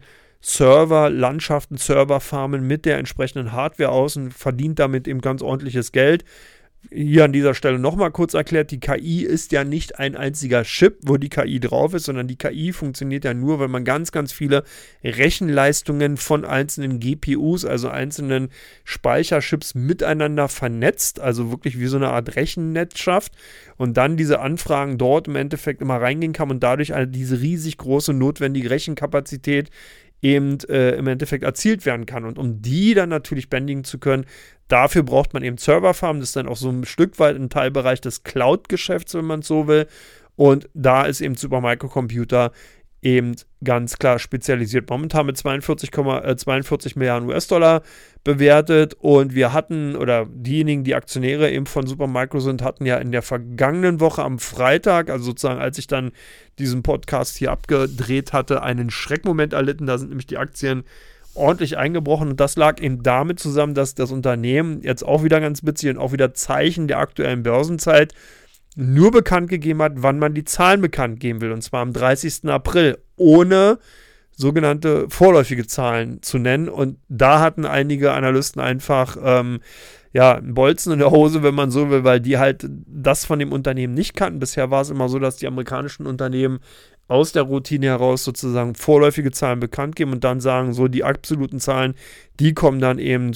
Serverlandschaften, Serverfarmen mit der entsprechenden Hardware aus und verdient damit eben ganz ordentliches Geld. Hier an dieser Stelle nochmal kurz erklärt, die K I ist ja nicht ein einziger Chip, wo die K I drauf ist, sondern die K I funktioniert ja nur, wenn man ganz, ganz viele Rechenleistungen von einzelnen G P Us, also einzelnen Speicherchips miteinander vernetzt, also wirklich wie so eine Art Rechennetz schafft und dann diese Anfragen dort im Endeffekt immer reingehen kann und dadurch also diese riesig große notwendige Rechenkapazität eben äh, im Endeffekt erzielt werden kann. Und um die dann natürlich bändigen zu können, dafür braucht man eben Serverfarmen. Das ist dann auch so ein Stück weit ein Teilbereich des Cloud-Geschäfts, wenn man es so will. Und da ist eben Supermicro Computer eben ganz klar spezialisiert. Momentan mit zweiundvierzig Milliarden U S-Dollar bewertet. Und wir hatten, oder diejenigen, die Aktionäre eben von Supermicro sind, hatten ja in der vergangenen Woche am Freitag, also sozusagen als ich dann diesen Podcast hier abgedreht hatte, einen Schreckmoment erlitten. Da sind nämlich die Aktien ordentlich eingebrochen und das lag eben damit zusammen, dass das Unternehmen jetzt auch wieder ganz witzig und auch wieder Zeichen der aktuellen Börsenzeit nur bekannt gegeben hat, wann man die Zahlen bekannt geben will, und zwar am dreißigsten April, ohne sogenannte vorläufige Zahlen zu nennen, und da hatten einige Analysten einfach ähm, ja, einen Bolzen in der Hose, wenn man so will, weil die halt das von dem Unternehmen nicht kannten. Bisher war es immer so, dass die amerikanischen Unternehmen aus der Routine heraus sozusagen vorläufige Zahlen bekannt geben und dann sagen, so die absoluten Zahlen, die kommen dann eben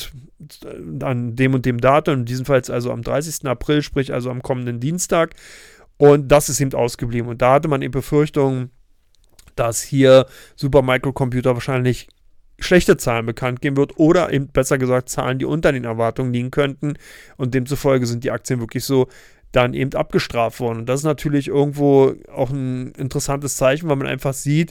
an dem und dem Datum, in diesem Fall also am dreißigsten April, sprich also am kommenden Dienstag, und das ist eben ausgeblieben. Und da hatte man eben Befürchtungen, dass hier Supermicro Computer wahrscheinlich schlechte Zahlen bekannt geben wird oder eben besser gesagt Zahlen, die unter den Erwartungen liegen könnten, und demzufolge sind die Aktien wirklich so dann eben abgestraft worden. Und das ist natürlich irgendwo auch ein interessantes Zeichen, weil man einfach sieht,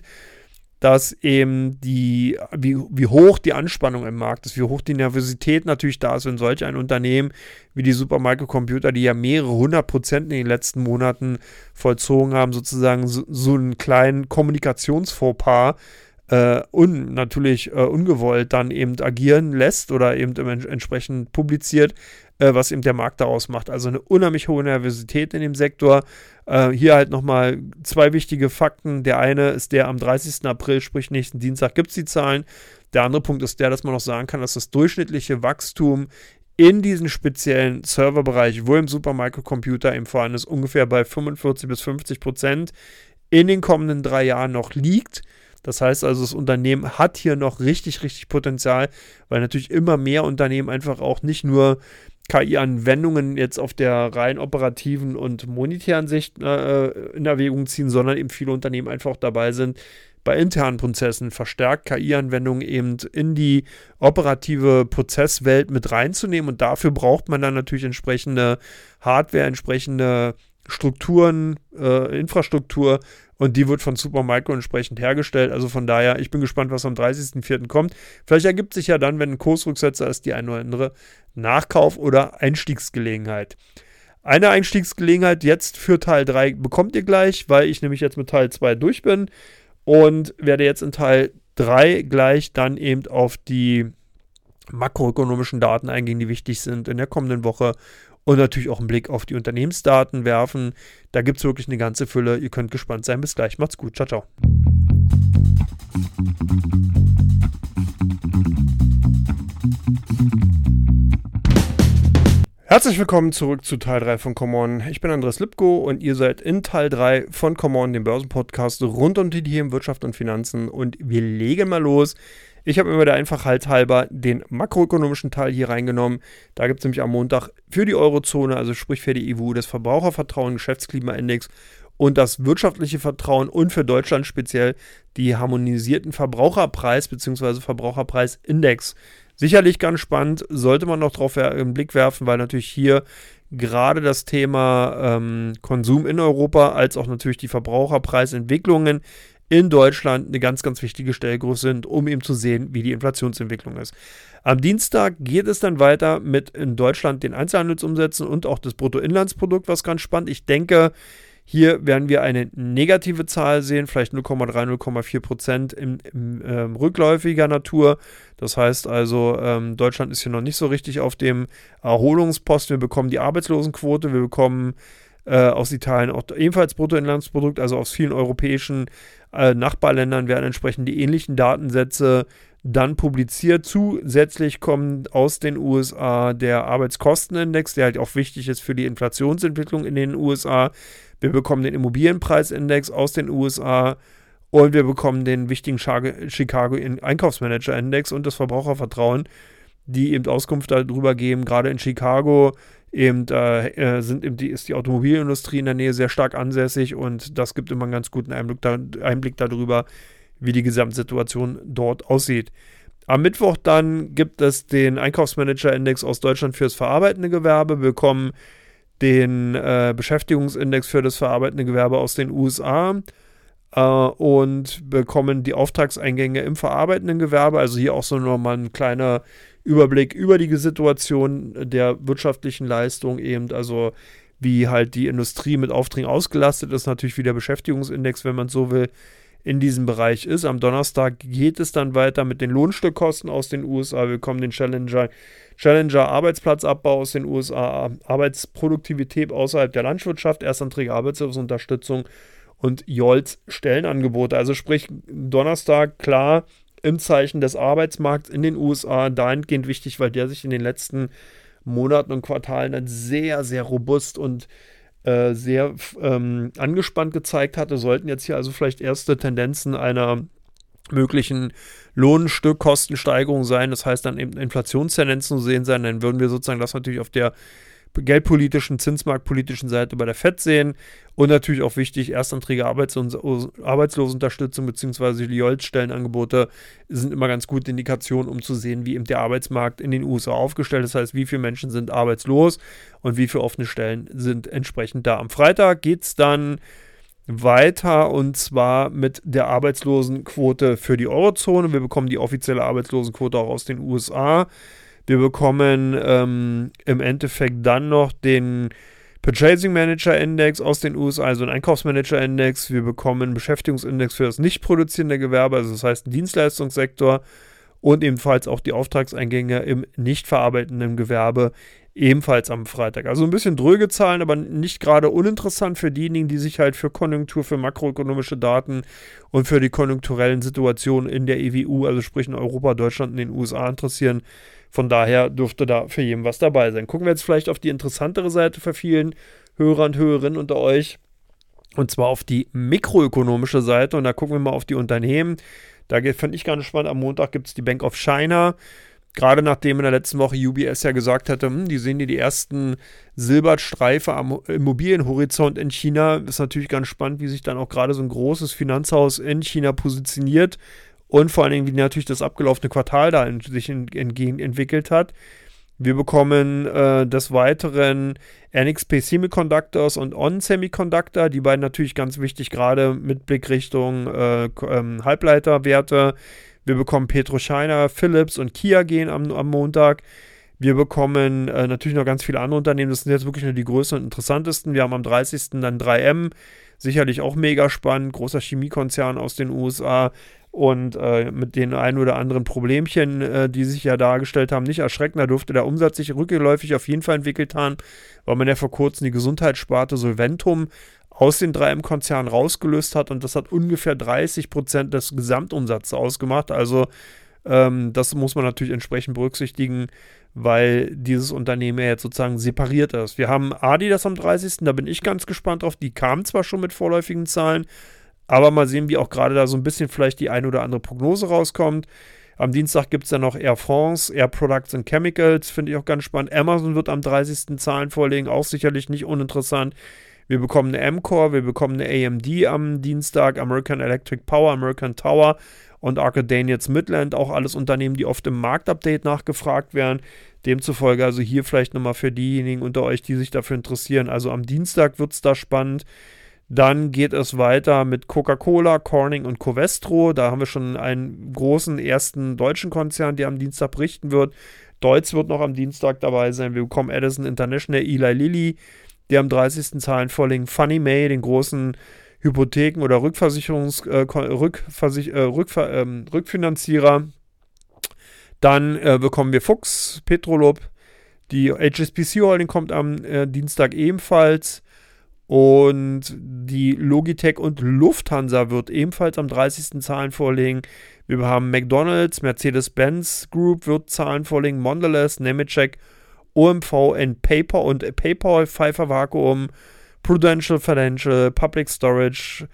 dass eben die, wie, wie hoch die Anspannung im Markt ist, wie hoch die Nervosität natürlich da ist, wenn solch ein Unternehmen wie die Supermicro Computer, die ja mehrere hundert Prozent in den letzten Monaten vollzogen haben, sozusagen so, so einen kleinen Kommunikationsfauxpas äh, und natürlich äh, ungewollt dann eben agieren lässt oder eben entsprechend publiziert, äh, was eben der Markt daraus macht. Also eine unheimlich hohe Nervosität in dem Sektor. Äh, hier halt nochmal zwei wichtige Fakten. Der eine ist der, am dreißigsten April, sprich nächsten Dienstag, gibt es die Zahlen. Der andere Punkt ist der, dass man noch sagen kann, dass das durchschnittliche Wachstum in diesem speziellen Serverbereich, wo im Supermicro Computer eben vorhanden ist, ungefähr bei fünfundvierzig bis fünfzig Prozent in den kommenden drei Jahren noch liegt. Das heißt also, das Unternehmen hat hier noch richtig, richtig Potenzial, weil natürlich immer mehr Unternehmen einfach auch nicht nur K I-Anwendungen jetzt auf der rein operativen und monetären Sicht äh, in Erwägung ziehen, sondern eben viele Unternehmen einfach dabei sind, bei internen Prozessen verstärkt K I-Anwendungen eben in die operative Prozesswelt mit reinzunehmen, und dafür braucht man dann natürlich entsprechende Hardware, entsprechende Strukturen, äh, Infrastruktur, und die wird von Supermicro entsprechend hergestellt. Also von daher, ich bin gespannt, was am dreißigsten vierten kommt. Vielleicht ergibt sich ja dann, wenn ein Kursrücksetzer ist, die eine oder andere Nachkauf- oder Einstiegsgelegenheit. Eine Einstiegsgelegenheit jetzt für Teil drei bekommt ihr gleich, weil ich nämlich jetzt mit Teil zwei durch bin und werde jetzt in Teil drei gleich dann eben auf die makroökonomischen Daten eingehen, die wichtig sind in der kommenden Woche, und natürlich auch einen Blick auf die Unternehmensdaten werfen. Da gibt es wirklich eine ganze Fülle. Ihr könnt gespannt sein. Bis gleich. Macht's gut. Ciao, ciao. Herzlich willkommen zurück zu Teil drei von Come On. Ich bin Andreas Lipko und ihr seid in Teil drei von Come On, dem Börsenpodcast rund um die Themen Wirtschaft und Finanzen, und wir legen mal los. Ich habe immer der Einfachheit halber den makroökonomischen Teil hier reingenommen. Da gibt es nämlich am Montag für die Eurozone, also sprich für die E U, das Verbrauchervertrauen, Geschäftsklimaindex und das wirtschaftliche Vertrauen, und für Deutschland speziell die harmonisierten Verbraucherpreis bzw. Verbraucherpreisindex. Sicherlich ganz spannend, sollte man noch drauf einen Blick werfen, weil natürlich hier gerade das Thema ähm, Konsum in Europa als auch natürlich die Verbraucherpreisentwicklungen in Deutschland eine ganz, ganz wichtige Stellgröße sind, um eben zu sehen, wie die Inflationsentwicklung ist. Am Dienstag geht es dann weiter mit in Deutschland den Einzelhandelsumsätzen und auch das Bruttoinlandsprodukt, was ganz spannend. Ich denke, hier werden wir eine negative Zahl sehen, vielleicht null Komma drei, null Komma vier Prozent in, in ähm, rückläufiger Natur. Das heißt also, ähm, Deutschland ist hier noch nicht so richtig auf dem Erholungsposten. Wir bekommen die Arbeitslosenquote, wir bekommen äh, aus Italien auch ebenfalls Bruttoinlandsprodukt, also aus vielen europäischen äh, Nachbarländern werden entsprechend die ähnlichen Datensätze dann publiziert. Zusätzlich kommt aus den U S A der Arbeitskostenindex, der halt auch wichtig ist für die Inflationsentwicklung in den U S A. Wir bekommen den Immobilienpreisindex aus den U S A und wir bekommen den wichtigen Chicago Einkaufsmanager-Index und das Verbrauchervertrauen, die eben Auskunft darüber geben. Gerade in Chicago eben, äh, sind eben die, ist die Automobilindustrie in der Nähe sehr stark ansässig und das gibt immer einen ganz guten Einblick, da, Einblick darüber, wie die Gesamtsituation dort aussieht. Am Mittwoch dann gibt es den Einkaufsmanager-Index aus Deutschland für das verarbeitende Gewerbe. Wir bekommen den äh, Beschäftigungsindex für das verarbeitende Gewerbe aus den U S A äh, und bekommen die Auftragseingänge im verarbeitenden Gewerbe. Also hier auch so nochmal ein kleiner Überblick über die Situation der wirtschaftlichen Leistung eben, also wie halt die Industrie mit Aufträgen ausgelastet ist, natürlich wie der Beschäftigungsindex, wenn man so will, in diesem Bereich ist. Am Donnerstag geht es dann weiter mit den Lohnstückkosten aus den U S A. Wir bekommen den Challenger, Challenger Arbeitsplatzabbau aus den U S A, Arbeitsproduktivität außerhalb der Landwirtschaft, Erstanträge Arbeitslosenunterstützung und J O L T S-Stellenangebote. Also sprich, Donnerstag klar im Zeichen des Arbeitsmarkts in den U S A, dahingehend wichtig, weil der sich in den letzten Monaten und Quartalen dann sehr, sehr robust und äh, sehr ähm, angespannt gezeigt hatte, sollten jetzt hier also vielleicht erste Tendenzen einer möglichen Lohnstückkostensteigerung sein, das heißt dann eben Inflationstendenzen zu sehen sein, dann würden wir sozusagen das natürlich auf der geldpolitischen, zinsmarktpolitischen Seite bei der Fed sehen und natürlich auch wichtig, Erstanträge Arbeitslos- Arbeitslosenunterstützung bzw. die J O L T-Stellenangebote sind immer ganz gute Indikationen, um zu sehen, wie eben der Arbeitsmarkt in den U S A aufgestellt ist. Das heißt, wie viele Menschen sind arbeitslos und wie viele offene Stellen sind entsprechend da. Am Freitag geht es dann weiter und zwar mit der Arbeitslosenquote für die Eurozone. Wir bekommen die offizielle Arbeitslosenquote auch aus den U S A. Wir bekommen ähm, im Endeffekt dann noch den Purchasing Manager Index aus den U S A, also einen Einkaufsmanager Index. Wir bekommen einen Beschäftigungsindex für das nicht produzierende Gewerbe, also das heißt einen Dienstleistungssektor und ebenfalls auch die Auftragseingänge im nicht verarbeitenden Gewerbe ebenfalls am Freitag. Also ein bisschen dröge Zahlen, aber nicht gerade uninteressant für diejenigen, die sich halt für Konjunktur, für makroökonomische Daten und für die konjunkturellen Situationen in der E W U, also sprich in Europa, Deutschland und den U S A interessieren. Von daher dürfte da für jeden was dabei sein. Gucken wir jetzt vielleicht auf die interessantere Seite für vielen Hörer und Hörerinnen unter euch. Und zwar auf die mikroökonomische Seite. Und da gucken wir mal auf die Unternehmen. Da fand ich ganz spannend. Am Montag gibt es die Bank of China. Gerade nachdem in der letzten Woche U B S ja gesagt hatte, hm, die sehen hier die ersten Silberstreife am Immobilienhorizont in China. Ist natürlich ganz spannend, wie sich dann auch gerade so ein großes Finanzhaus in China positioniert. Und vor allen Dingen, wie natürlich das abgelaufene Quartal da in, sich in, in, entwickelt hat. Wir bekommen äh, des Weiteren N X P Semiconductors und On Semiconductor, die beiden natürlich ganz wichtig, gerade mit Blick Richtung äh, ähm, Halbleiterwerte. Wir bekommen PetroChina, Philips und Kia gehen am, am Montag. Wir bekommen äh, natürlich noch ganz viele andere Unternehmen, das sind jetzt wirklich nur die größten und interessantesten. Wir haben am dreißigsten dann drei M, sicherlich auch mega spannend, großer Chemiekonzern aus den U S A. Und äh, mit den ein oder anderen Problemchen, äh, die sich ja dargestellt haben, nicht erschrecken. Da durfte der Umsatz sich rückläufig auf jeden Fall entwickelt haben, weil man ja vor kurzem die Gesundheitssparte Solventum aus den drei M-Konzernen rausgelöst hat. Und das hat ungefähr dreißig Prozent des Gesamtumsatzes ausgemacht. Also ähm, das muss man natürlich entsprechend berücksichtigen, weil dieses Unternehmen ja jetzt sozusagen separiert ist. Wir haben Adidas am dreißigsten Da bin ich ganz gespannt drauf. Die kamen zwar schon mit vorläufigen Zahlen, aber mal sehen, wie auch gerade da so ein bisschen vielleicht die ein oder andere Prognose rauskommt. Am Dienstag gibt es dann noch Air France, Air Products and Chemicals, finde ich auch ganz spannend. Amazon wird am dreißigsten Zahlen vorlegen, auch sicherlich nicht uninteressant. Wir bekommen eine M-Core, wir bekommen eine A M D am Dienstag, American Electric Power, American Tower und Arcadanians Midland, auch alles Unternehmen, die oft im Marktupdate nachgefragt werden. Demzufolge also hier vielleicht nochmal für diejenigen unter euch, die sich dafür interessieren. Also am Dienstag wird es da spannend. Dann geht es weiter mit Coca-Cola, Corning und Covestro. Da haben wir schon einen großen ersten deutschen Konzern, der am Dienstag berichten wird. Deutz wird noch am Dienstag dabei sein. Wir bekommen Edison International, Eli Lilly, der am dreißigsten Zahlen vorlegen. Fannie Mae, den großen Hypotheken- oder Rückversicherungs, äh, Rückversich, äh, Rückver, ähm, Rückfinanzierer. Dann äh, bekommen wir Fuchs, Petrolub. Die H S B C Holding kommt am äh, Dienstag ebenfalls. Und die Logitech und Lufthansa wird ebenfalls am dreißigsten Zahlen vorlegen. Wir haben McDonald's, Mercedes-Benz Group wird Zahlen vorlegen, Mondelez, Nemetschek, O M V und PayPal und PayPal, Pfeiffer Vakuum, Prudential Financial, Public Storage.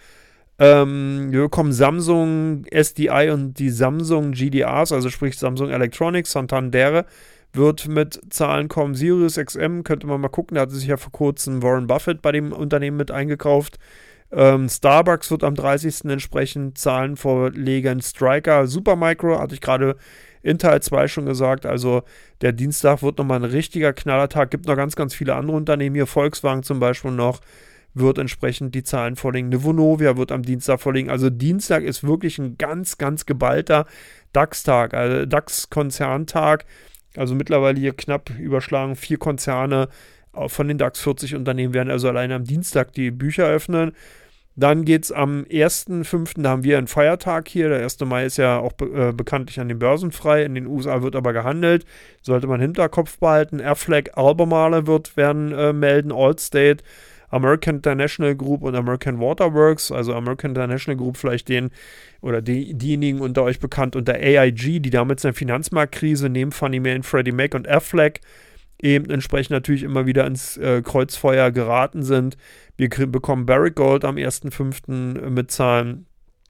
Ähm, wir bekommen Samsung S D I und die Samsung G D Rs, also sprich Samsung Electronics, Santander wird mit Zahlen kommen. Sirius X M könnte man mal gucken, da hatte sich ja vor kurzem Warren Buffett bei dem Unternehmen mit eingekauft. Ähm, Starbucks wird am dreißigsten entsprechend Zahlen vorlegen. Stryker, Supermicro, hatte ich gerade in Teil zwei schon gesagt, also der Dienstag wird nochmal ein richtiger Knallertag. Gibt noch ganz, ganz viele andere Unternehmen hier, Volkswagen zum Beispiel noch, wird entsprechend die Zahlen vorlegen. Vonovia wird am Dienstag vorlegen. Also Dienstag ist wirklich ein ganz, ganz geballter DAX-Tag, also DAX-Konzerntag. Also mittlerweile hier knapp überschlagen vier Konzerne von den DAX vierzig Unternehmen werden also alleine am Dienstag die Bücher öffnen. Dann geht es am ersten fünften da haben wir einen Feiertag hier. Der erste Mai ist ja auch be- äh, bekanntlich an den Börsen frei. In den U S A wird aber gehandelt. Sollte man im Hinterkopf behalten. Aflac, Albemarle wird werden äh, melden. Allstate, American International Group und American Waterworks. Also American International Group vielleicht den oder die, diejenigen unter euch bekannt unter A I G, die damals in der Finanzmarktkrise neben Fannie Mae, Freddie Mac und Aflac eben entsprechend natürlich immer wieder ins äh, Kreuzfeuer geraten sind. Wir krie- bekommen Barrick Gold am ersten fünften mit Zahlen.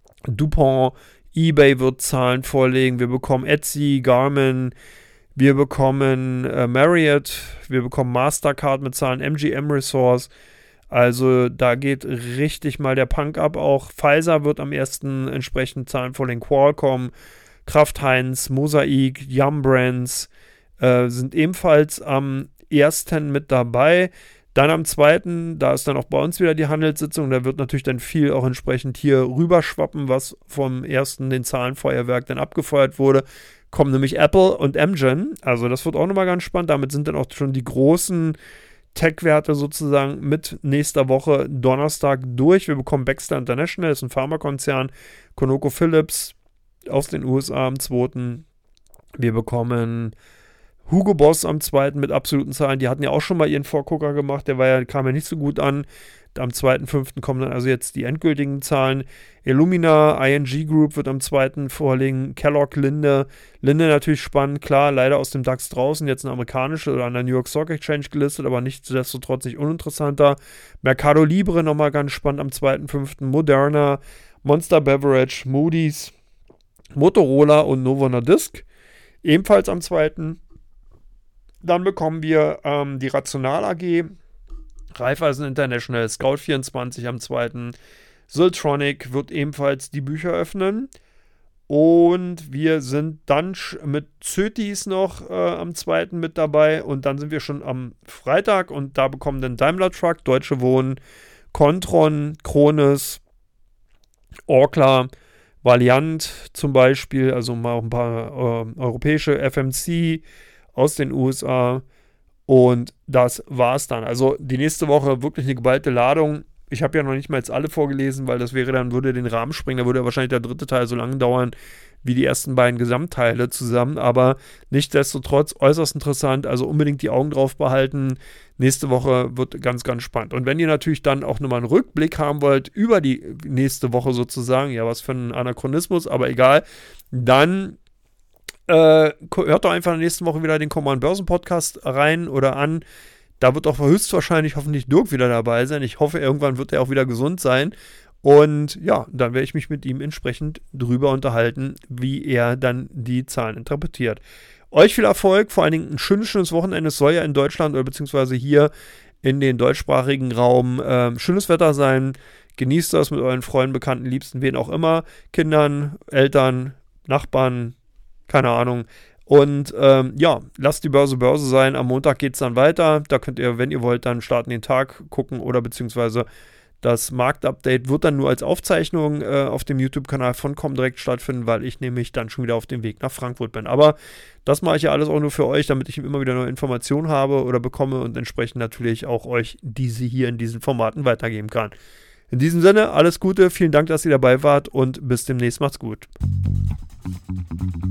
DuPont, eBay wird Zahlen vorlegen. Wir bekommen Etsy, Garmin. Wir bekommen äh, Marriott. Wir bekommen Mastercard mit Zahlen. M G M Resource. Also da geht richtig mal der Punk ab. Auch Pfizer wird am ersten entsprechend Zahlen vorlegen. Qualcomm, Kraft Heinz, Mosaic, Yum Brands äh, sind ebenfalls am ersten mit dabei. Dann am zweiten, da ist dann auch bei uns wieder die Handelssitzung, da wird natürlich dann viel auch entsprechend hier rüberschwappen, was vom ersten den Zahlenfeuerwerk dann abgefeuert wurde. Kommen nämlich Apple und Amgen, also das wird auch nochmal ganz spannend. Damit sind dann auch schon die großen Tech-Werte sozusagen mit nächster Woche Donnerstag durch. Wir bekommen Baxter International, das ist ein Pharmakonzern, ConocoPhillips aus den U S A am zweiten Wir bekommen Hugo Boss am zweiten mit absoluten Zahlen. Die hatten ja auch schon mal ihren Vorgucker gemacht, der war ja, kam ja nicht so gut an. Am zweiten fünften kommen dann also jetzt die endgültigen Zahlen. Illumina, I N G Group wird am zweiten vorlegen. Kellogg, Linde. Linde natürlich spannend, klar, leider aus dem DAX draußen, jetzt eine amerikanische oder an der New York Stock Exchange gelistet, aber nichtsdestotrotz nicht uninteressanter. Mercado Libre nochmal ganz spannend am zweiten fünften Moderna, Monster Beverage, Moody's, Motorola und Novo Nordisk. Ebenfalls am zweiten Dann bekommen wir ähm, die Rational A G, Raiffeisen International, Scout vierundzwanzig am zweiten Siltronic wird ebenfalls die Bücher öffnen. Und wir sind dann mit Zötis noch äh, am zweiten mit dabei. Und dann sind wir schon am Freitag und da bekommen dann Daimler Truck, Deutsche Wohnen, Kontron, Krones, Orkla, Valiant zum Beispiel, also mal ein paar äh, europäische F M C aus den U S A. Und das war's dann. Also die nächste Woche wirklich eine geballte Ladung. Ich habe ja noch nicht mal jetzt alle vorgelesen, weil das wäre dann, würde den Rahmen sprengen. Da würde ja wahrscheinlich der dritte Teil so lange dauern wie die ersten beiden Gesamtteile zusammen. Aber nichtsdestotrotz äußerst interessant. Also unbedingt die Augen drauf behalten. Nächste Woche wird ganz, ganz spannend. Und wenn ihr natürlich dann auch nochmal einen Rückblick haben wollt über die nächste Woche sozusagen, ja, was für ein Anachronismus, aber egal, dann Äh, hört doch einfach in der nächsten Woche wieder den Command Börsen Podcast rein oder an. Da wird auch höchstwahrscheinlich hoffentlich Dirk wieder dabei sein. Ich hoffe, irgendwann wird er auch wieder gesund sein. Und ja, dann werde ich mich mit ihm entsprechend drüber unterhalten, wie er dann die Zahlen interpretiert. Euch viel Erfolg, vor allen Dingen ein schönes, schönes Wochenende. Es soll ja in Deutschland oder beziehungsweise hier in den deutschsprachigen Raum äh, schönes Wetter sein. Genießt das mit euren Freunden, Bekannten, Liebsten, wen auch immer. Kindern, Eltern, Nachbarn, keine Ahnung. Und ähm, ja, lasst die Börse Börse sein. Am Montag geht es dann weiter. Da könnt ihr, wenn ihr wollt, dann starten den Tag gucken oder beziehungsweise das Marktupdate wird dann nur als Aufzeichnung äh, auf dem YouTube-Kanal von Comdirect stattfinden, weil ich nämlich dann schon wieder auf dem Weg nach Frankfurt bin. Aber das mache ich ja alles auch nur für euch, damit ich immer wieder neue Informationen habe oder bekomme und entsprechend natürlich auch euch diese hier in diesen Formaten weitergeben kann. In diesem Sinne, alles Gute, vielen Dank, dass ihr dabei wart und bis demnächst, macht's gut.